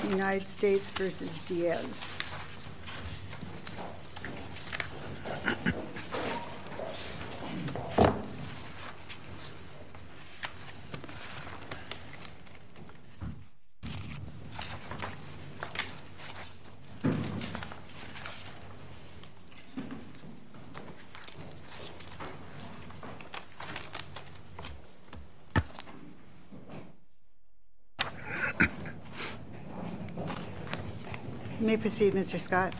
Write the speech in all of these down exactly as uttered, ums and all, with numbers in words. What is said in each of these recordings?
United States versus Diaz. You may proceed, Mister Scott.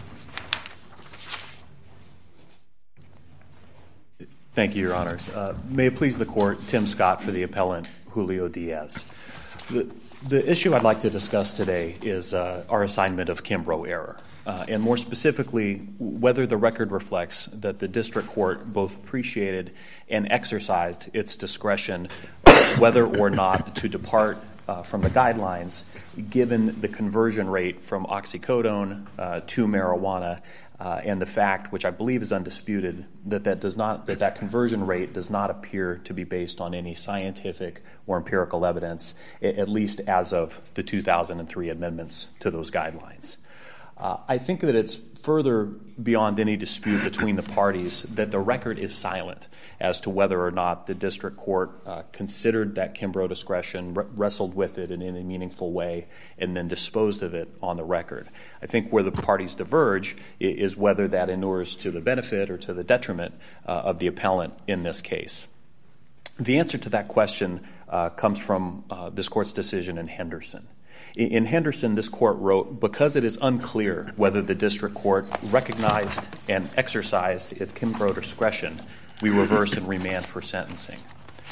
Thank you, Your Honors. Uh, may it please the Court, Tim Scott for the appellant, Julio Diaz. The, the issue I'd like to discuss today is uh, our assignment of Kimbrough error, uh, and more specifically, whether the record reflects that the district court both appreciated and exercised its discretion whether or not to depart Uh, from the guidelines, given the conversion rate from oxycodone uh, to marijuana, uh, and the fact, which I believe is undisputed, that that does not that that conversion rate does not appear to be based on any scientific or empirical evidence, at least as of the two thousand three amendments to those guidelines. Uh, I think that it's further beyond any dispute between the parties that the record is silent as to whether or not the district court uh, considered that Kimbrough discretion, r- wrestled with it in any meaningful way, and then disposed of it on the record. I think where the parties diverge is whether that inures to the benefit or to the detriment uh, of the appellant in this case. The answer to that question uh, comes from uh, this court's decision in Henderson. In Henderson, this court wrote, because it is unclear whether the district court recognized and exercised its Kimbrough discretion, we reverse and remand for sentencing.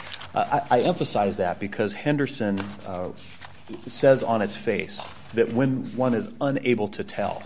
Uh, I, I emphasize that because Henderson uh, says on its face that when one is unable to tell,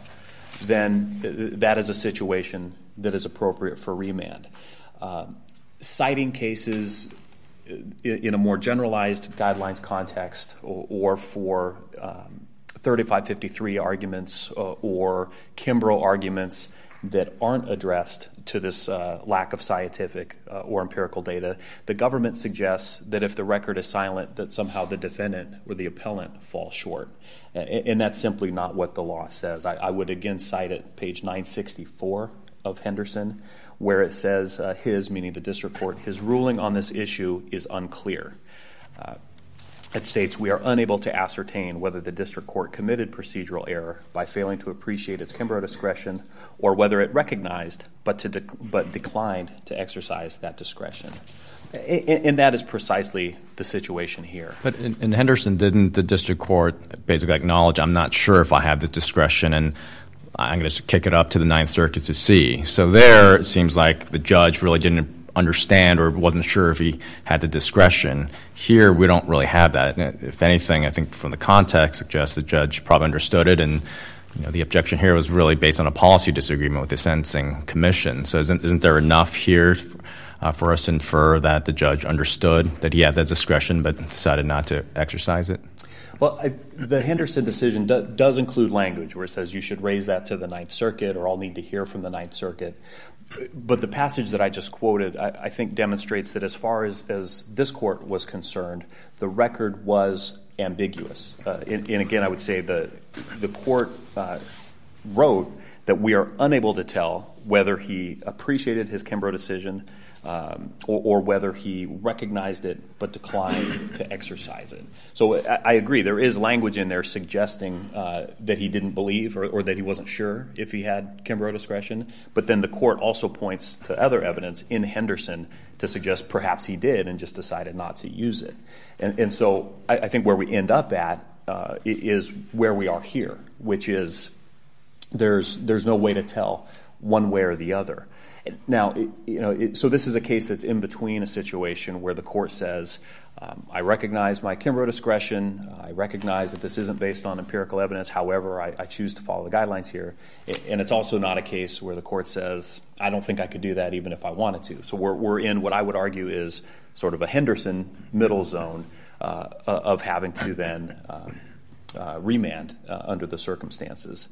then that is a situation that is appropriate for remand. Uh, citing cases in a more generalized guidelines context, or, or for um, thirty-five fifty-three arguments uh, or Kimbrough arguments that aren't addressed to this uh, lack of scientific uh, or empirical data, the government suggests that if the record is silent, that somehow the defendant or the appellant falls short. And, and that's simply not what the law says. I, I would again cite it, page nine sixty-four of Henderson, where it says uh, his, meaning the district court, his ruling on this issue is unclear. Uh, it states, we are unable to ascertain whether the district court committed procedural error by failing to appreciate its Kimbrough discretion, or whether it recognized but, to de- but declined to exercise that discretion. And, and that is precisely the situation here. But in, in Henderson, didn't the district court basically acknowledge, I'm not sure if I have the discretion, and I'm going to kick it up to the Ninth Circuit to see. So there, it seems like the judge really didn't understand or wasn't sure if he had the discretion. Here, we don't really have that. If anything, I think from the context suggests the judge probably understood it, and you know, the objection here was really based on a policy disagreement with the Sentencing Commission. So isn't, isn't there enough here uh, for us to infer that the judge understood that he had that discretion but decided not to exercise it? Well, I, the Henderson decision do, does include language where it says you should raise that to the Ninth Circuit, or I'll need to hear from the Ninth Circuit. But the passage that I just quoted, I, I think, demonstrates that as far as, as this court was concerned, the record was ambiguous. Uh, and, and again, I would say the, the court uh, wrote that we are unable to tell whether he appreciated his Kimbrough decision Um, or, or whether he recognized it but declined to exercise it. So I, I agree, there is language in there suggesting uh, that he didn't believe or, or that he wasn't sure if he had Kimbrough discretion, but then the court also points to other evidence in Henderson to suggest perhaps he did and just decided not to use it. And, and so I, I think where we end up at uh, is where we are here, which is there's there's no way to tell one way or the other. Now, it, you know, it, so this is a case that's in between a situation where the court says, um, I recognize my Kimbrough discretion, uh, I recognize that this isn't based on empirical evidence, however, I, I choose to follow the guidelines here. It, and it's also not a case where the court says, I don't think I could do that even if I wanted to. So we're, we're in what I would argue is sort of a Henderson middle zone uh, of having to then um, uh, remand uh, under the circumstances.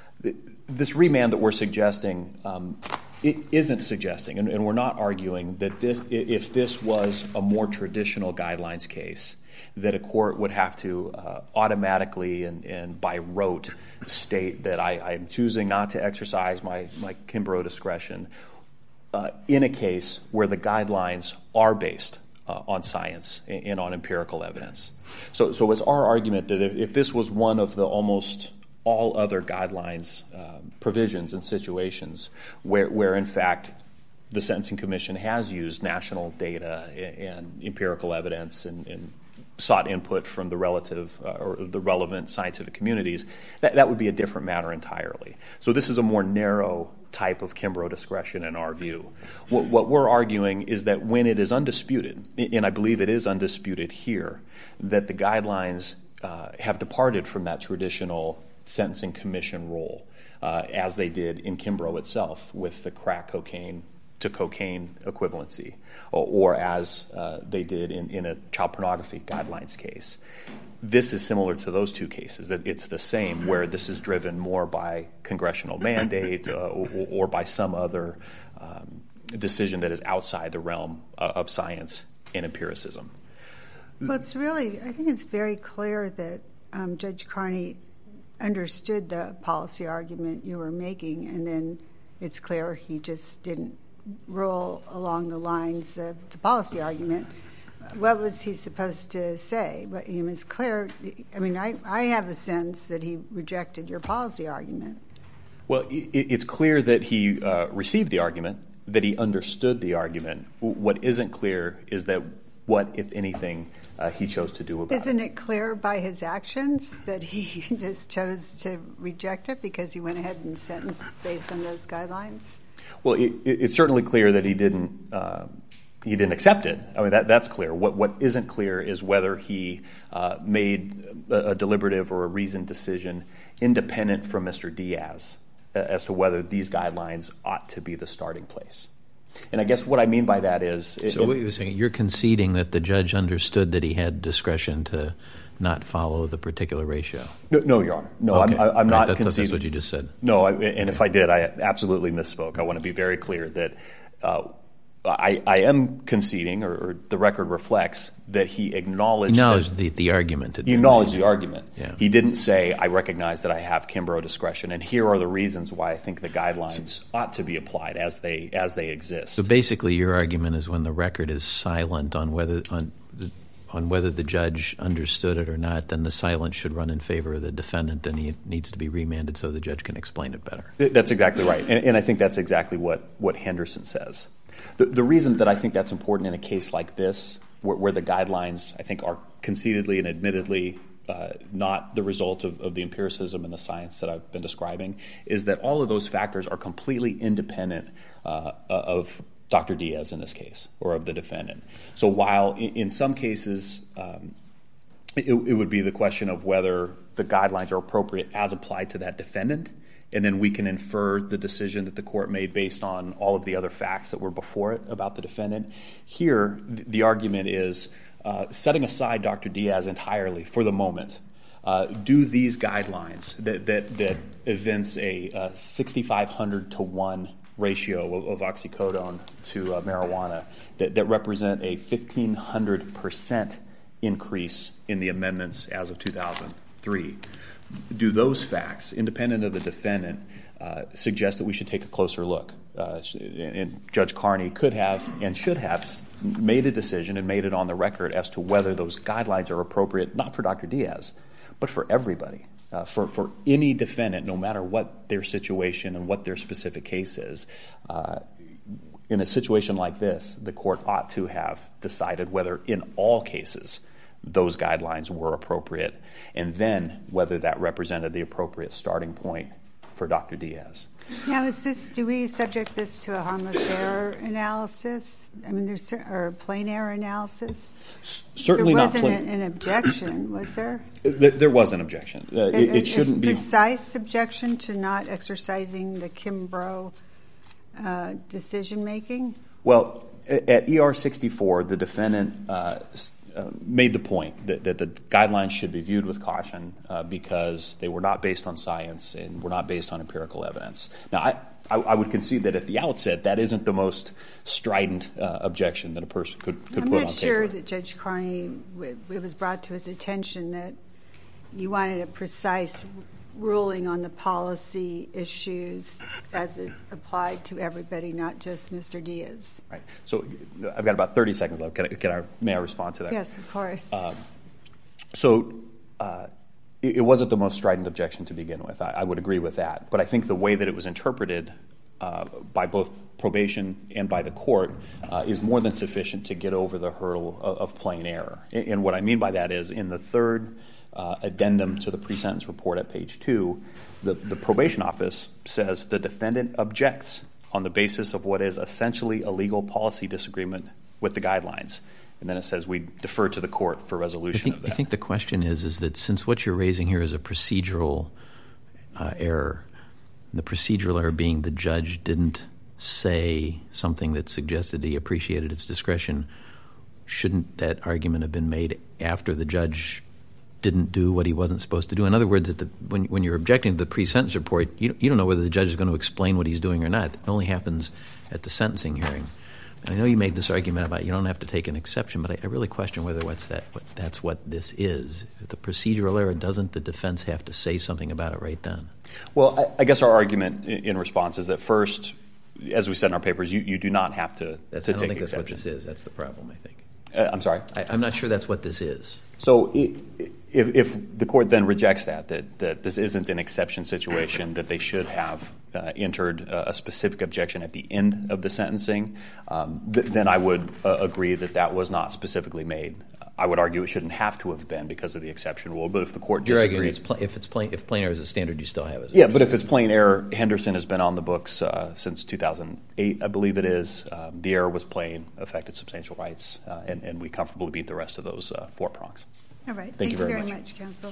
This remand that we're suggesting um, it isn't suggesting, and, and we're not arguing that this, if this was a more traditional guidelines case, that a court would have to uh, automatically and, and by rote state that I, I'm choosing not to exercise my, my Kimbrough discretion uh, in a case where the guidelines are based uh, on science and, and on empirical evidence. So, so it's our argument that if, if this was one of the almost all other guidelines uh, provisions and situations where, where in fact the Sentencing Commission has used national data and, and empirical evidence and, and sought input from the relative uh, or the relevant scientific communities, that, that would be a different matter entirely. So this is a more narrow type of Kimbrough discretion in our view. What, what we're arguing is that when it is undisputed, and I believe it is undisputed here, that the guidelines uh, have departed from that traditional Sentencing Commission role, uh, as they did in Kimbrough itself with the crack cocaine to cocaine equivalency, or, or as uh, they did in, in a child pornography guidelines case. This is similar to those two cases. It's the same, where this is driven more by congressional mandate uh, or, or by some other um, decision that is outside the realm uh, of science and empiricism. Well, it's really, I think it's very clear that um, Judge Carney understood the policy argument you were making, and then it's clear he just didn't roll along the lines of the policy argument. What was he supposed to say? But it was clear. I mean, I, I have a sense that he rejected your policy argument. Well, it, it's clear that he uh, received the argument, that he understood the argument. What isn't clear is that what, if anything, uh, he chose to do about Isn't it. it clear by his actions that he just chose to reject it because he went ahead and sentenced based on those guidelines? Well, it, it's certainly clear that he didn't uh, he didn't accept it. I mean, that, that's clear. What what isn't clear is whether he uh, made a, a deliberative or a reasoned decision independent from Mister Diaz uh, as to whether these guidelines ought to be the starting place. And I guess what I mean by that is... So it, what you're saying, you're conceding that the judge understood that he had discretion to not follow the particular ratio? No, no Your Honor. No, okay. I'm, I'm right, not that, conceding. That's what you just said. No, I, and if I did, I absolutely misspoke. I want to be very clear that uh, I, I am conceding, or, or the record reflects, that he acknowledged... He acknowledged that, the, the argument. He acknowledged the argument. Yeah. He didn't say, I recognize that I have Kimbrough discretion, and here are the reasons why I think the guidelines ought to be applied as they as they exist. So basically your argument is when the record is silent on whether on the, on whether the judge understood it or not, then the silence should run in favor of the defendant, and he needs to be remanded so the judge can explain it better. That's exactly right, and, and I think that's exactly what, what Henderson says. The, the reason that I think that's important in a case like this, where, where the guidelines, I think, are concededly and admittedly uh, not the result of, of the empiricism and the science that I've been describing, is that all of those factors are completely independent uh, of Doctor Diaz in this case, or of the defendant. So while in, in some cases um, it, it would be the question of whether the guidelines are appropriate as applied to that defendant, and then we can infer the decision that the court made based on all of the other facts that were before it about the defendant. Here, the argument is, uh, setting aside Doctor Diaz entirely for the moment, uh, do these guidelines that, that, that evince a uh, sixty-five hundred to one ratio of, of oxycodone to uh, marijuana that, that represent a fifteen hundred percent increase in the amendments as of two thousand three. Do those facts, independent of the defendant, uh, suggest that we should take a closer look? Uh, and Judge Carney could have and should have made a decision and made it on the record as to whether those guidelines are appropriate, not for Doctor Diaz, but for everybody, uh, for, for any defendant, no matter what their situation and what their specific case is. Uh, in a situation like this, the court ought to have decided whether in all cases those guidelines were appropriate, and then whether that represented the appropriate starting point for Doctor Diaz. Now, is this? Do we subject this to a harmless error analysis? I mean, there's or a plain error analysis. S- certainly there not. wasn't Pla- an, an objection, was there? There, there was an objection. Uh, it, it, it shouldn't be precise objection to not exercising the Kimbrough uh, decision making. Well, at E R sixty-four, the defendant uh, uh, made the point that, that the guidelines should be viewed with caution uh, because they were not based on science and were not based on empirical evidence. Now, I, I, I would concede that at the outset, that isn't the most strident uh, objection that a person could, could I'm put on paper. I'm not sure that Judge Carney, it was brought to his attention that you wanted a precise ruling on the policy issues as it applied to everybody, not just Mister Diaz. Right. So I've got about thirty seconds left. Can I, can I, may I respond to that? Yes, of course. Um, so uh, it, it wasn't the most strident objection to begin with. I, I would agree with that. But I think the way that it was interpreted uh, by both probation and by the court uh, is more than sufficient to get over the hurdle of, of plain error. And, and what I mean by that is in the third Uh, addendum to the pre-sentence report at page two, the, the probation office says the defendant objects on the basis of what is essentially a legal policy disagreement with the guidelines. And then it says we defer to the court for resolution I think, of that. I think the question is, is that since what you're raising here is a procedural uh, error, the procedural error being the judge didn't say something that suggested he appreciated its discretion, shouldn't that argument have been made after the judge didn't do what he wasn't supposed to do? In other words, at the, when, when you're objecting to the pre-sentence report, you, you don't know whether the judge is going to explain what he's doing or not. It only happens at the sentencing hearing. And I know you made this argument about you don't have to take an exception, but I, I really question whether what's that, what, that's what this is. If the procedural error, doesn't the defense have to say something about it right then? Well, I, I guess our argument in, in response is that first, as we said in our papers, you, you do not have to, that's, to I don't take think exception. that's what this is. That's the problem, I think. Uh, I'm sorry? I, I'm not sure that's what this is. So it, if, if the court then rejects that, that, that this isn't an exception situation, that they should have uh, entered uh, a specific objection at the end of the sentencing, um, th- then I would uh, agree that that was not specifically made. I would argue it shouldn't have to have been because of the exception rule. But if the court You're disagrees, arguing it's pl- if it's plain if plain error is a standard, you still have it. Yeah, but if it's plain error, Henderson has been on the books uh, since two thousand eight, I believe it is. Um, the error was plain, affected substantial rights, uh, and, and we comfortably beat the rest of those uh, four prongs. All right. Thank, Thank you very, you very much. much, counsel.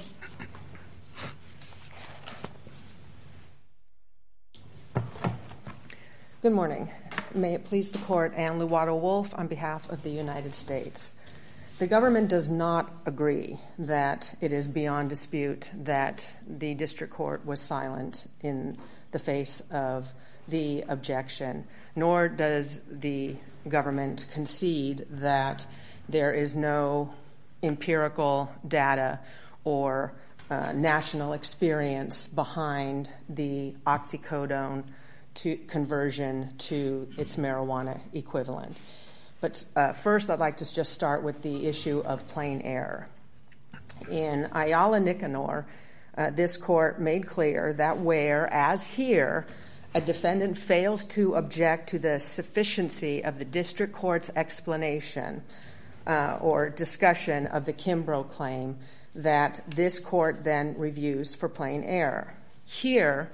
Good morning. May it please the court, Ann Luwato Wolf on behalf of the United States. The government does not agree that it is beyond dispute that the district court was silent in the face of the objection, nor does the government concede that there is no empirical data or uh, national experience behind the oxycodone to conversion to its marijuana equivalent. But uh, first, I'd like to just start with the issue of plain error. In Ayala Nicanor, uh, this court made clear that where, as here, a defendant fails to object to the sufficiency of the district court's explanation uh, or discussion of the Kimbrough claim, that this court then reviews for plain error. Here,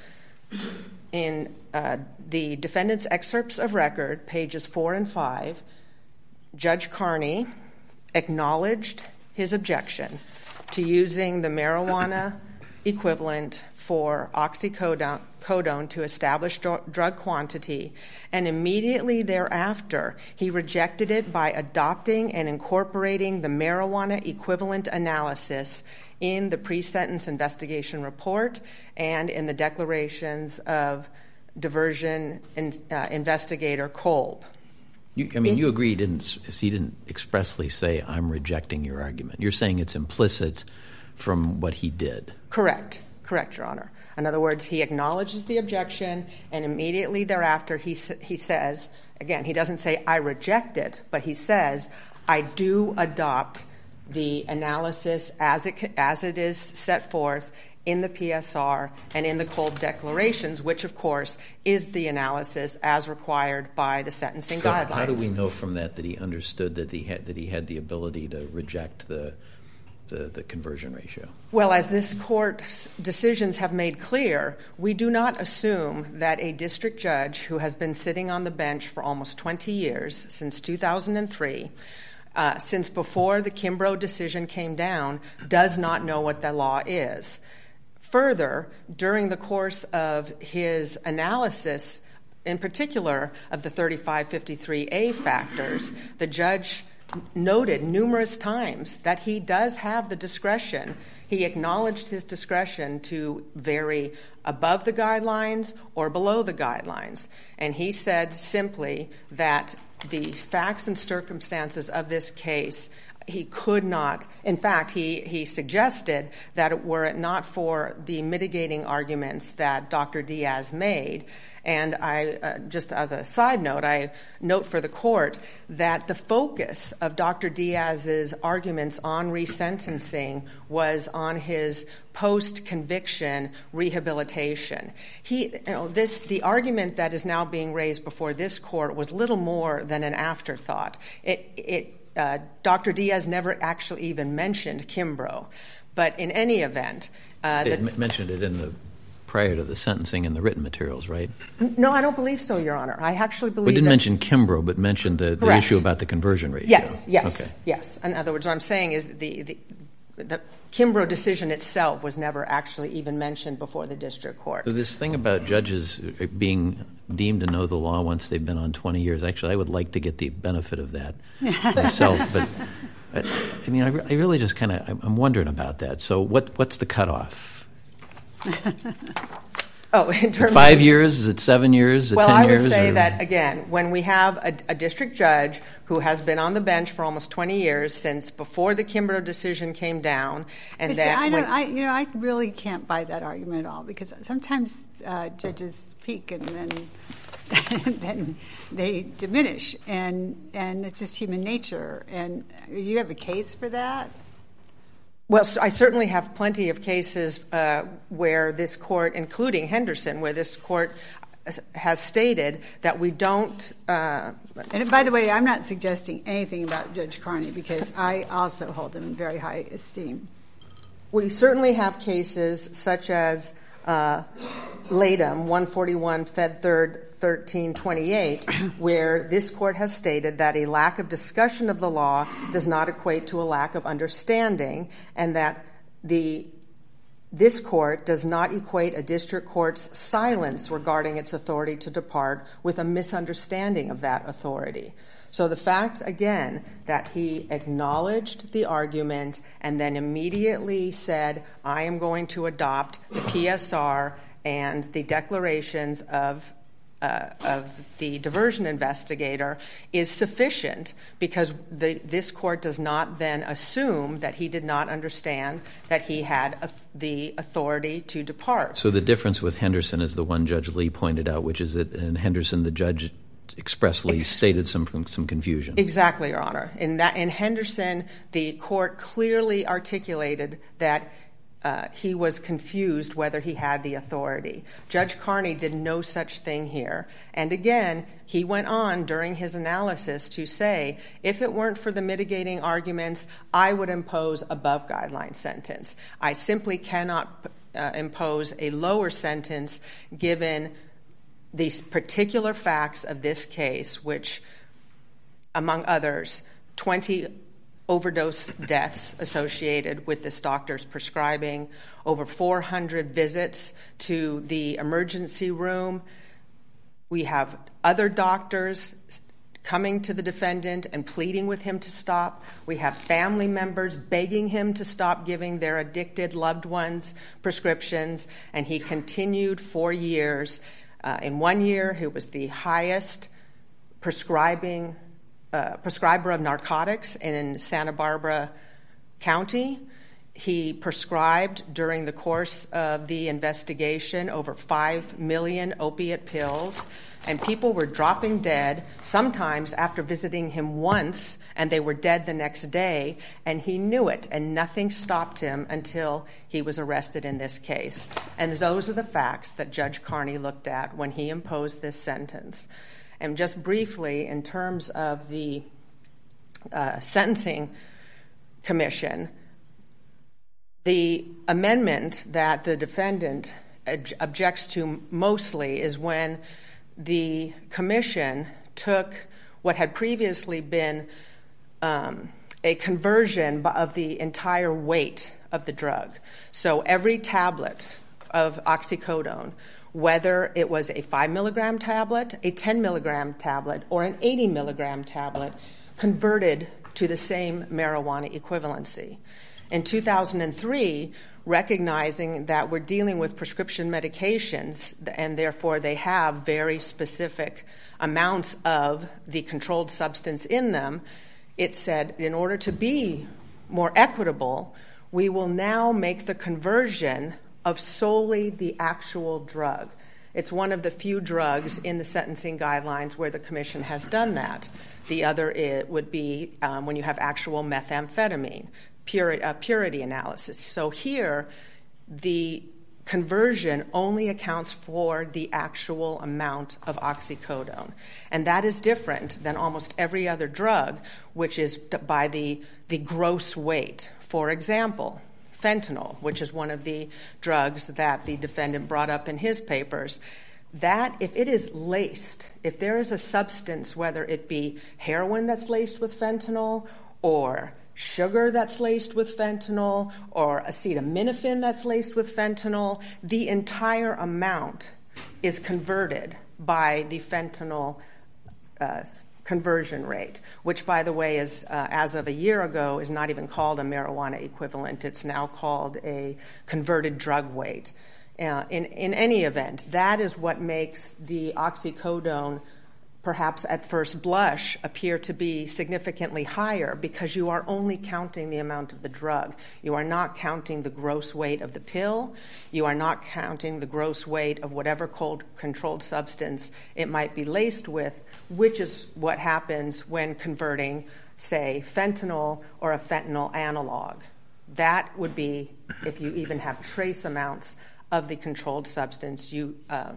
in uh, the defendant's excerpts of record, pages four and five, Judge Carney acknowledged his objection to using the marijuana equivalent for oxycodone to establish drug quantity, and immediately thereafter he rejected it by adopting and incorporating the marijuana equivalent analysis in the pre-sentence investigation report and in the declarations of diversion in, uh, investigator Kolb. You, I mean, you agree he didn't, he didn't expressly say, I'm rejecting your argument. You're saying it's implicit from what he did. Correct. Correct, Your Honor. In other words, he acknowledges the objection, and immediately thereafter he he says, again, he doesn't say, I reject it, but he says, I do adopt the analysis as it, as it is set forth in the P S R and in the Kolb declarations, which, of course, is the analysis as required by the sentencing so guidelines. How do we know from that that he understood that he had that he had the ability to reject the the, the conversion ratio? Well, as this court's decisions have made clear, we do not assume that a district judge who has been sitting on the bench for almost twenty years, since two thousand three, uh, since before the Kimbrough decision came down, does not know what the law is. Further, during the course of his analysis, in particular of the thirty-five fifty-three A factors, the judge noted numerous times that he does have the discretion. He acknowledged his discretion to vary above the guidelines or below the guidelines. And he said simply that the facts and circumstances of this case, he could not, in fact, he, he suggested that were it not for the mitigating arguments that Doctor Diaz made, and I, uh, just as a side note, I note for the court that the focus of Doctor Diaz's arguments on resentencing was on his post-conviction rehabilitation. He, you know, this, the argument that is now being raised before this court was little more than an afterthought. It, it, uh, Doctor Diaz never actually even mentioned Kimbrough, but in any event, uh, they the, m- mentioned it in the prior to the sentencing in the written materials, right? No, I don't believe so, Your Honor. I actually believe We didn't that mention Kimbrough, but mentioned the, the issue about the conversion ratio. Yes, yes, okay. yes. In other words, what I'm saying is the, the, the Kimbrough decision itself was never actually even mentioned before the district court. So this thing about judges being deemed to know the law once they've been on twenty years, actually, I would like to get the benefit of that myself. But, but, I mean, I, re- I really just kind of, I'm wondering about that. So what what's the cutoff? Oh, in terms Five of, years? Is it seven years? Is it well, ten I would years? say or? that, again, when we have a, a district judge who has been on the bench for almost twenty years since before the Kimbrough decision came down, and But that see, I when, don't, I, you know, I really can't buy that argument at all, because sometimes uh, judges peak and then then they diminish, and and it's just human nature. And you have a case for that? Well, I certainly have plenty of cases uh, where this court, including Henderson, where this court has stated that we don't. Uh, and by the way, I'm not suggesting anything about Judge Carney, because I also hold him in very high esteem. We certainly have cases such as uh, Latham, one forty-one Fed Third thirteen twenty-eight, where this court has stated that a lack of discussion of the law does not equate to a lack of understanding, and that the this court does not equate a district court's silence regarding its authority to depart with a misunderstanding of that authority. So the fact, again, that he acknowledged the argument and then immediately said, I am going to adopt the P S R and the declarations of uh, of the diversion investigator is sufficient, because the, this court does not then assume that he did not understand that he had a, the authority to depart. So the difference with Henderson is the one Judge Lee pointed out, which is that in Henderson the judge expressly Ex- stated some some confusion. Exactly, Your Honor. In that in Henderson, the court clearly articulated that uh, he was confused whether he had the authority. Judge Carney did no such thing here. And again, he went on during his analysis to say, if it weren't for the mitigating arguments, I would impose above guideline sentence. I simply cannot uh, impose a lower sentence given these particular facts of this case, which, among others, twenty overdose deaths associated with this doctor's prescribing, over four hundred visits to the emergency room. We have other doctors coming to the defendant and pleading with him to stop. We have family members begging him to stop giving their addicted loved ones prescriptions, and he continued for years. Uh, in one year, he was the highest prescribing uh, prescriber of narcotics in Santa Barbara County. He prescribed during the course of the investigation over five million opiate pills, and people were dropping dead, sometimes after visiting him once, and they were dead the next day, and he knew it, and nothing stopped him until he was arrested in this case. And those are the facts that Judge Carney looked at when he imposed this sentence. And just briefly, in terms of the uh, Sentencing Commission, the amendment that the defendant ob- objects to mostly is when the commission took what had previously been um, a conversion of the entire weight of the drug. So every tablet of oxycodone, whether it was a five milligram tablet, a ten milligram tablet, or an eighty milligram tablet, converted to the same marijuana equivalency. In two thousand three, recognizing that we're dealing with prescription medications and therefore they have very specific amounts of the controlled substance in them, it said in order to be more equitable, we will now make the conversion of solely the actual drug. It's one of the few drugs in the sentencing guidelines where the Commission has done that. The other it would be um, when you have actual methamphetamine, purity, uh, purity analysis. So here, the conversion only accounts for the actual amount of oxycodone. And that is different than almost every other drug, which is by the, the gross weight. For example, fentanyl, which is one of the drugs that the defendant brought up in his papers, that if it is laced, if there is a substance, whether it be heroin that's laced with fentanyl or sugar that's laced with fentanyl or acetaminophen that's laced with fentanyl, the entire amount is converted by the fentanyl uh, conversion rate, which, by the way, is uh, as of a year ago is not even called a marijuana equivalent. It's now called a converted drug weight. Uh, in, in any event, that is what makes the oxycodone, perhaps at first blush, appear to be significantly higher because you are only counting the amount of the drug. You are not counting the gross weight of the pill. You are not counting the gross weight of whatever cold controlled substance it might be laced with, which is what happens when converting, say, fentanyl or a fentanyl analog. That would be if you even have trace amounts of the controlled substance, you uh,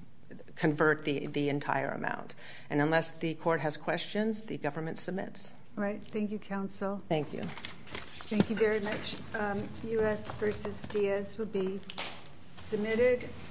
convert the, the entire amount. And unless the court has questions, the government submits. All right. Thank you, counsel. Thank you. Thank you very much. Um, U S versus Diaz will be submitted.